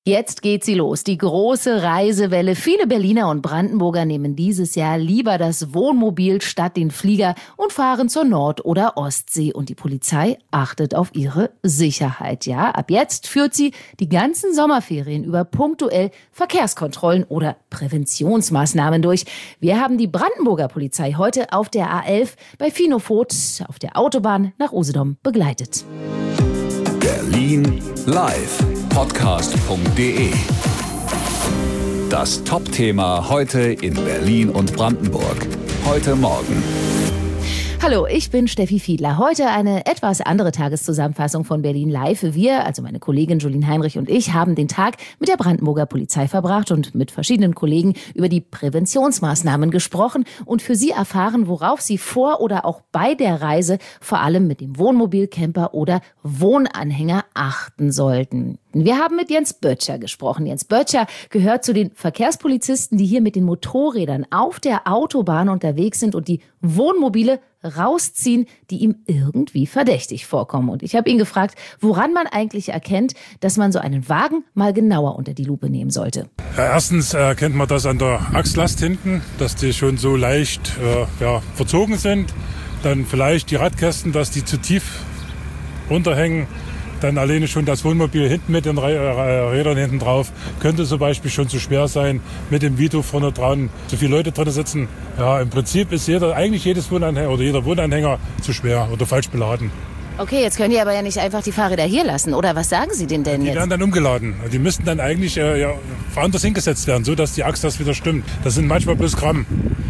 Jetzt geht sie los, die große Reisewelle. Viele Berliner und Brandenburger nehmen dieses Jahr lieber das Wohnmobil statt den Flieger und fahren zur Nord- oder Ostsee. Und die Polizei achtet auf ihre Sicherheit. Ja, ab jetzt führt sie die ganzen Sommerferien über punktuell Verkehrskontrollen oder Präventionsmaßnahmen durch. Wir haben die Brandenburger Polizei heute auf der A11 bei Finofot auf der Autobahn nach Usedom begleitet. Berlin live. Podcast.de. Das Top-Thema heute in Berlin und Brandenburg. Heute Morgen. Hallo, ich bin Steffi Fiedler. Heute eine etwas andere Tageszusammenfassung von Berlin Live. Wir, also meine Kollegin Julien Heinrich und ich, haben den Tag mit der Brandenburger Polizei verbracht und mit verschiedenen Kollegen über die Präventionsmaßnahmen gesprochen und für Sie erfahren, worauf Sie vor oder auch bei der Reise vor allem mit dem Wohnmobil, Camper oder Wohnanhänger achten sollten. Wir haben mit Jens Böttcher gesprochen. Jens Böttcher gehört zu den Verkehrspolizisten, die hier mit den Motorrädern auf der Autobahn unterwegs sind und die Wohnmobile rausziehen, die ihm irgendwie verdächtig vorkommen. Und ich habe ihn gefragt, woran man eigentlich erkennt, dass man so einen Wagen mal genauer unter die Lupe nehmen sollte. Ja, erstens erkennt man das an der Achslast hinten, dass die schon so leicht verzogen sind. Dann vielleicht die Radkästen, dass die zu tief runterhängen. Dann alleine schon das Wohnmobil hinten mit den Rädern hinten drauf könnte zum Beispiel schon zu schwer sein. Mit dem Vito vorne dran, zu viele Leute drin sitzen. Ja, im Prinzip ist eigentlich jedes Wohnanhänger oder jeder Wohnanhänger zu schwer oder falsch beladen. Okay, jetzt können die aber ja nicht einfach die Fahrräder hier lassen, oder was sagen Sie denn jetzt? Die werden dann umgeladen. Die müssten dann eigentlich woanders hingesetzt werden, so dass die Achse das wieder stimmt. Das sind manchmal bloß Gramm.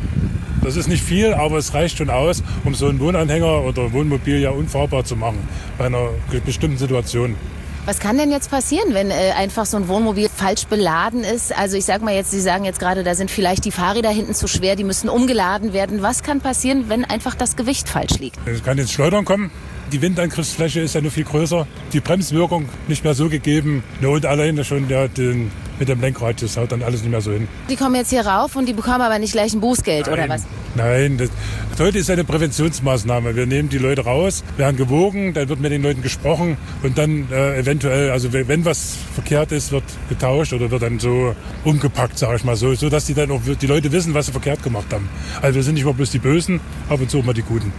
Das ist nicht viel, aber es reicht schon aus, um so einen Wohnanhänger oder Wohnmobil ja unfahrbar zu machen bei einer bestimmten Situation. Was kann denn jetzt passieren, wenn einfach so ein Wohnmobil falsch beladen ist? Also ich sag mal jetzt, Sie sagen jetzt gerade, da sind vielleicht die Fahrräder hinten zu schwer, die müssen umgeladen werden. Was kann passieren, wenn einfach das Gewicht falsch liegt? Es kann ins Schleudern kommen. Die Windangriffsfläche ist ja nur viel größer. Die Bremswirkung nicht mehr so gegeben. Und alleine schon mit dem Lenkrad, das haut dann alles nicht mehr so hin. Die kommen jetzt hier rauf und die bekommen aber nicht gleich ein Bußgeld, oder was? Nein, heute ist eine Präventionsmaßnahme. Wir nehmen die Leute raus, werden gewogen, dann wird mit den Leuten gesprochen und dann eventuell, also wenn was verkehrt ist, wird getauscht oder wird dann so umgepackt, sage ich mal so dass die dann auch die Leute wissen, was sie verkehrt gemacht haben. Also wir sind nicht immer bloß die Bösen, ab und zu immer die Guten.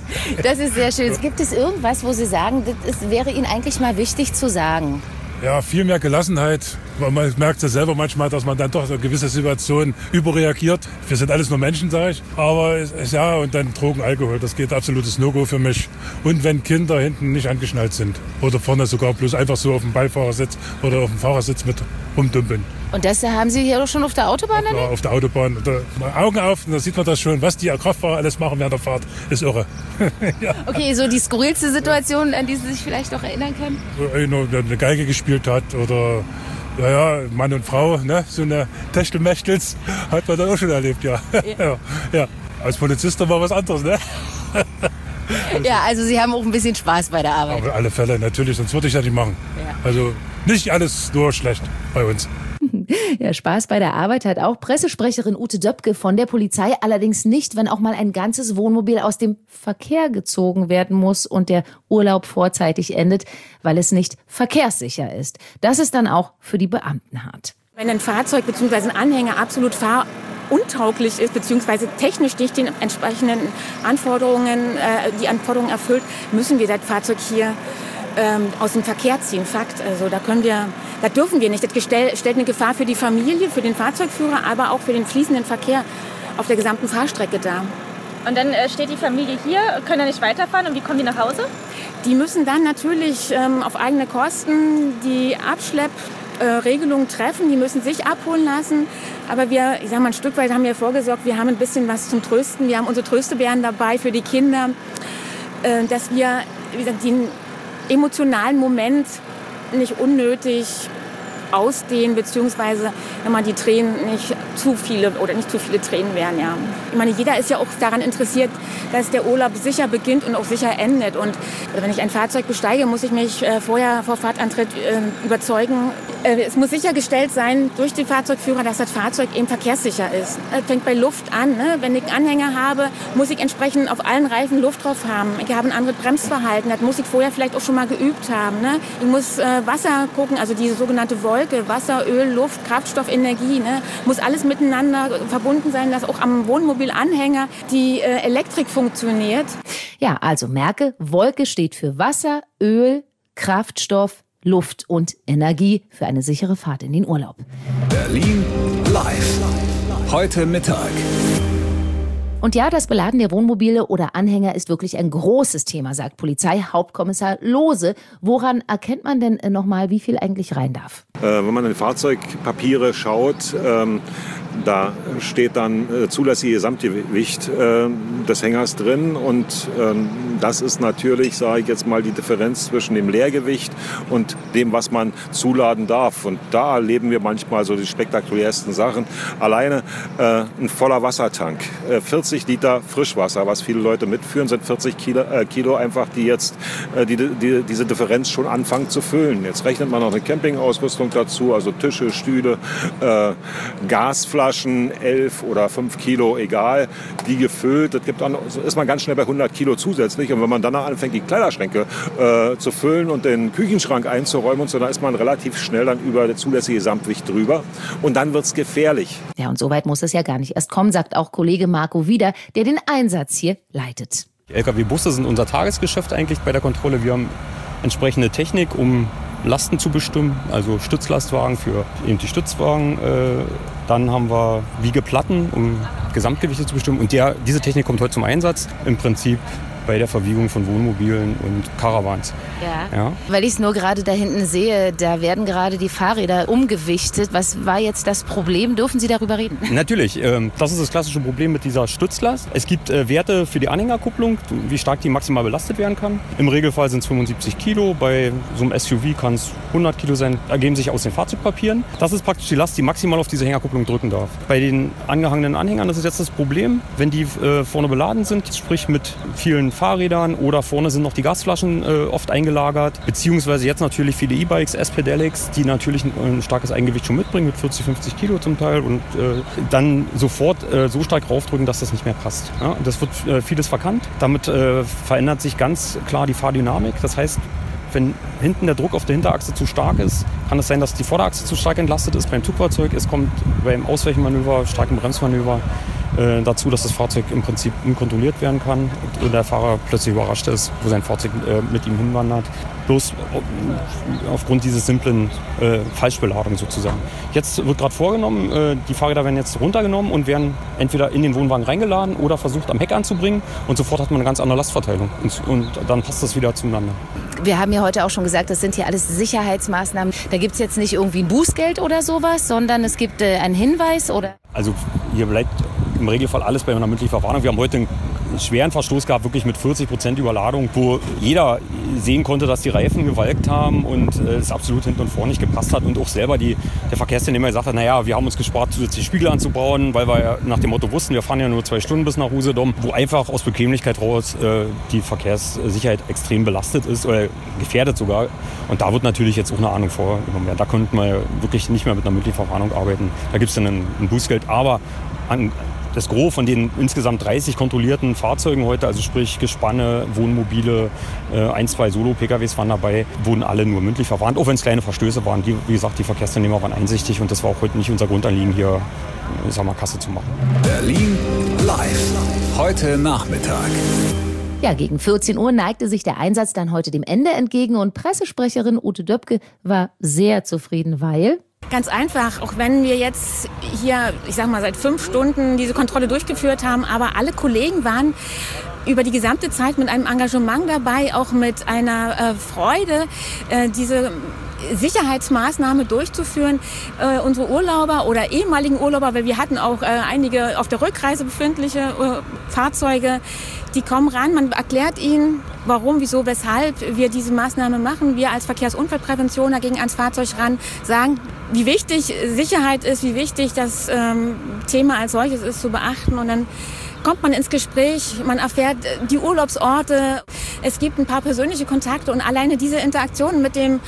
Das ist sehr schön. Gibt es irgendwas, wo Sie sagen, das wäre Ihnen eigentlich mal wichtig zu sagen? Ja, viel mehr Gelassenheit. Man merkt ja selber manchmal, dass man dann doch in gewisse Situationen überreagiert. Wir sind alles nur Menschen, sage ich. Aber und dann Drogen, Alkohol, das geht absolutes No-Go für mich. Und wenn Kinder hinten nicht angeschnallt sind oder vorne sogar bloß einfach so auf dem Beifahrersitz oder auf dem Fahrersitz mit rumdümpeln. Und das haben Sie hier doch schon auf der Autobahn? Ja, auf der Autobahn. Augen auf, da sieht man das schon, was die Kraftfahrer alles machen während der Fahrt, ist irre. Ja. Okay, so die skurrilste Situation, an die Sie sich vielleicht noch erinnern können? Einer, der eine Geige gespielt hat oder Mann und Frau, ne? So eine Techtelmächtels hat man dann auch schon erlebt, ja. Ja. Als Polizist war was anderes, ne? Ja, also Sie haben auch ein bisschen Spaß bei der Arbeit. Auf alle Fälle, natürlich, sonst würde ich das nicht machen. Ja. Also nicht alles nur schlecht bei uns. Ja, Spaß bei der Arbeit hat auch Pressesprecherin Ute Döpke von der Polizei, allerdings nicht, wenn auch mal ein ganzes Wohnmobil aus dem Verkehr gezogen werden muss und der Urlaub vorzeitig endet, weil es nicht verkehrssicher ist. Das ist dann auch für die Beamten hart. Wenn ein Fahrzeug bzw. ein Anhänger absolut untauglich ist, beziehungsweise technisch nicht den entsprechenden Anforderungen erfüllt, müssen wir das Fahrzeug hier aus dem Verkehr ziehen. Fakt. Also da dürfen wir nicht. Das stellt eine Gefahr für die Familie, für den Fahrzeugführer, aber auch für den fließenden Verkehr auf der gesamten Fahrstrecke dar. Und dann steht die Familie hier, können nicht weiterfahren. Und wie kommen die nach Hause? Die müssen dann natürlich auf eigene Kosten die Abschleppregelung treffen. Die müssen sich abholen lassen. Aber ein Stück weit haben wir vorgesorgt. Wir haben ein bisschen was zum Trösten. Wir haben unsere Tröstebären dabei für die Kinder, dass wir, den emotionalen Moment nicht unnötig ausdehnen, beziehungsweise wenn man die Tränen nicht zu viele Tränen wären, ja. Ich meine, jeder ist ja auch daran interessiert, dass der Urlaub sicher beginnt und auch sicher endet. Und wenn ich ein Fahrzeug besteige, muss ich mich vor Fahrtantritt überzeugen. Es muss sichergestellt sein durch den Fahrzeugführer, dass das Fahrzeug eben verkehrssicher ist. Das fängt bei Luft an. Ne? Wenn ich einen Anhänger habe, muss ich entsprechend auf allen Reifen Luft drauf haben. Ich habe ein anderes Bremsverhalten. Das muss ich vorher vielleicht auch schon mal geübt haben. Ne? Ich muss Wasser gucken, also diese sogenannte Void Wolke, Wasser, Öl, Luft, Kraftstoff, Energie, ne? Muss alles miteinander verbunden sein, dass auch am Wohnmobilanhänger die Elektrik funktioniert. Ja, also merke, Wolke steht für Wasser, Öl, Kraftstoff, Luft und Energie für eine sichere Fahrt in den Urlaub. Berlin live. Heute Mittag. Und ja, das Beladen der Wohnmobile oder Anhänger ist wirklich ein großes Thema, sagt Polizeihauptkommissar Lohse. Woran erkennt man denn nochmal, wie viel eigentlich rein darf? Wenn man in Fahrzeugpapiere schaut, da steht dann zulässige Gesamtgewicht des Hängers drin und das ist natürlich, sage ich jetzt mal, die Differenz zwischen dem Leergewicht und dem, was man zuladen darf. Und da erleben wir manchmal so die spektakulärsten Sachen. Alleine ein voller Wassertank, 40 Liter Frischwasser, was viele Leute mitführen, sind 40 Kilo einfach, die jetzt diese Differenz schon anfangen zu füllen. Jetzt rechnet man noch eine Campingausrüstung dazu, also Tische, Stühle, Gasflaschen, 11 oder 5 Kilo, egal, die gefüllt. Das gibt dann, ist man ganz schnell bei 100 Kilo zusätzlich. Und wenn man dann anfängt, die Kleiderschränke zu füllen und den Küchenschrank einzuräumen und so, dann ist man relativ schnell dann über das zulässige Gesamtgewicht drüber. Und dann wird's gefährlich. Ja, und so weit muss es ja gar nicht erst kommen, sagt auch Kollege Marco Wieder, der den Einsatz hier leitet. Die Lkw-Busse sind unser Tagesgeschäft eigentlich bei der Kontrolle. Wir haben entsprechende Technik, um Lasten zu bestimmen, also Stützlastwagen für eben die Stützwagen. Dann haben wir Wiegeplatten, um Gesamtgewichte zu bestimmen. Und diese Technik kommt heute zum Einsatz. Im Prinzip bei der Verwiegung von Wohnmobilen und Caravans. Ja. Weil ich es nur gerade da hinten sehe, da werden gerade die Fahrräder umgewichtet. Was war jetzt das Problem? Dürfen Sie darüber reden? Natürlich. Das ist das klassische Problem mit dieser Stützlast. Es gibt Werte für die Anhängerkupplung, wie stark die maximal belastet werden kann. Im Regelfall sind es 75 Kilo. Bei so einem SUV kann es 100 Kilo sein. Ergeben sich aus den Fahrzeugpapieren. Das ist praktisch die Last, die maximal auf diese Hängerkupplung drücken darf. Bei den angehangenen Anhängern, das ist jetzt das Problem, wenn die vorne beladen sind, sprich mit vielen Fahrrädern oder vorne sind noch die Gasflaschen oft eingelagert, beziehungsweise jetzt natürlich viele E-Bikes, S-Pedelecs, die natürlich ein starkes Eigengewicht schon mitbringen, mit 40, 50 Kilo zum Teil und dann sofort so stark raufdrücken, dass das nicht mehr passt. Ja, das wird vieles verkannt. Damit verändert sich ganz klar die Fahrdynamik. Das heißt, wenn hinten der Druck auf der Hinterachse zu stark ist, kann es sein, dass die Vorderachse zu stark entlastet ist beim Zugfahrzeug. Es kommt beim Ausweichmanöver, starken Bremsmanöver dazu, dass das Fahrzeug im Prinzip unkontrolliert werden kann und der Fahrer plötzlich überrascht ist, wo sein Fahrzeug mit ihm hinwandert. Bloß aufgrund dieses simplen Falschbeladung sozusagen. Jetzt wird gerade vorgenommen, die Fahrräder werden jetzt runtergenommen und werden entweder in den Wohnwagen reingeladen oder versucht am Heck anzubringen und sofort hat man eine ganz andere Lastverteilung und dann passt das wieder zueinander. Wir haben ja heute auch schon gesagt, das sind hier alles Sicherheitsmaßnahmen. Da gibt es jetzt nicht irgendwie ein Bußgeld oder sowas, sondern es gibt einen Hinweis oder? Also hier bleibt im Regelfall alles bei einer mündlichen Verwarnung. Wir haben heute einen schweren Verstoß gehabt, wirklich mit 40% Überladung, wo jeder sehen konnte, dass die Reifen gewalkt haben und es absolut hinten und vorne nicht gepasst hat. Und auch selber der Verkehrsteilnehmer gesagt hat, naja, wir haben uns gespart, zusätzliche Spiegel anzubauen, weil wir ja nach dem Motto wussten, wir fahren ja nur 2 Stunden bis nach Usedom, wo einfach aus Bequemlichkeit raus die Verkehrssicherheit extrem belastet ist oder gefährdet sogar. Und da wird natürlich jetzt auch eine Ahnung vorgenommen werden. Da könnten wir wirklich nicht mehr mit einer mündlichen Verwarnung arbeiten. Da gibt es dann ein Bußgeld, aber das Gros von den insgesamt 30 kontrollierten Fahrzeugen heute, also sprich Gespanne, Wohnmobile, 1, 2 Solo-PKWs waren dabei, wurden alle nur mündlich verwarnt, auch wenn es kleine Verstöße waren. Wie gesagt, die Verkehrsteilnehmer waren einsichtig und das war auch heute nicht unser Grundanliegen, hier Kasse zu machen. Berlin live. Heute Nachmittag. Ja, gegen 14 Uhr neigte sich der Einsatz dann heute dem Ende entgegen und Pressesprecherin Ute Döpke war sehr zufrieden, weil... Ganz einfach, auch wenn wir jetzt hier, ich sag mal, seit 5 Stunden diese Kontrolle durchgeführt haben, aber alle Kollegen waren über die gesamte Zeit mit einem Engagement dabei, auch mit einer Freude, diese Sicherheitsmaßnahme durchzuführen. Unsere Urlauber oder ehemaligen Urlauber, weil wir hatten auch einige auf der Rückreise befindliche Fahrzeuge, die kommen ran, man erklärt ihnen, warum, wieso, weshalb wir diese Maßnahme machen. Wir als Verkehrsunfallpräventioner gehen ans Fahrzeug ran, sagen, wie wichtig Sicherheit ist, wie wichtig das Thema als solches ist zu beachten. Und dann kommt man ins Gespräch, man erfährt die Urlaubsorte, es gibt ein paar persönliche Kontakte und alleine diese Interaktion mit den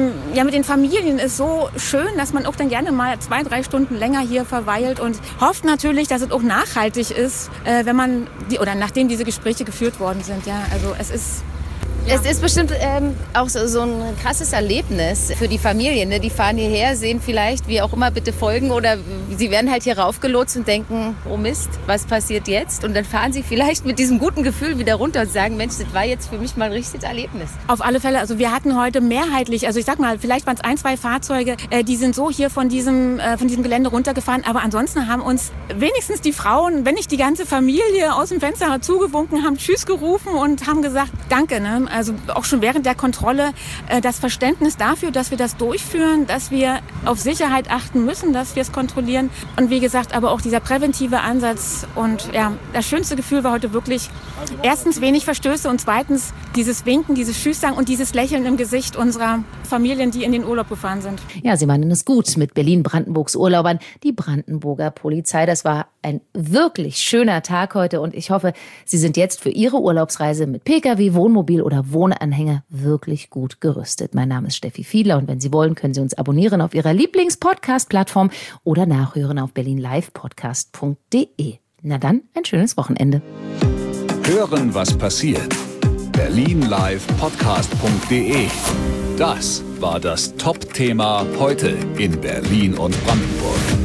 Familien ist so schön, dass man auch dann gerne mal 2, 3 Stunden länger hier verweilt und hofft natürlich, dass es auch nachhaltig ist, wenn man nachdem diese Gespräche geführt worden sind. Ja, also es ist Es ist bestimmt auch so ein krasses Erlebnis für die Familie. Ne? Die fahren hierher, sehen vielleicht, wie auch immer, bitte folgen oder sie werden halt hier raufgelotst und denken, oh Mist, was passiert jetzt? Und dann fahren sie vielleicht mit diesem guten Gefühl wieder runter und sagen, Mensch, das war jetzt für mich mal ein richtiges Erlebnis. Auf alle Fälle, also wir hatten heute mehrheitlich, also ich sag mal, vielleicht waren es 1, 2 Fahrzeuge, die sind so hier von diesem Gelände runtergefahren, aber ansonsten haben uns wenigstens die Frauen, wenn nicht die ganze Familie, aus dem Fenster zugewunken, haben Tschüss gerufen und haben gesagt, danke, ne? Also auch schon während der Kontrolle das Verständnis dafür, dass wir das durchführen, dass wir auf Sicherheit achten müssen, dass wir es kontrollieren. Und wie gesagt, aber auch dieser präventive Ansatz. Und ja, das schönste Gefühl war heute wirklich erstens wenig Verstöße und zweitens dieses Winken, dieses Tschüss sagen und dieses Lächeln im Gesicht unserer Familien, die in den Urlaub gefahren sind. Ja, Sie meinen es gut mit Berlin-Brandenburgs Urlaubern, die Brandenburger Polizei. Das war ein wirklich schöner Tag heute und ich hoffe, Sie sind jetzt für Ihre Urlaubsreise mit Pkw, Wohnmobil oder Wohnanhänger wirklich gut gerüstet. Mein Name ist Steffi Fiedler und wenn Sie wollen, können Sie uns abonnieren auf Ihrer Lieblings-Podcast-Plattform oder nachhören auf berlinlivepodcast.de. Na dann, ein schönes Wochenende. Hören, was passiert. berlinlivepodcast.de. Das war das Top-Thema heute in Berlin und Brandenburg.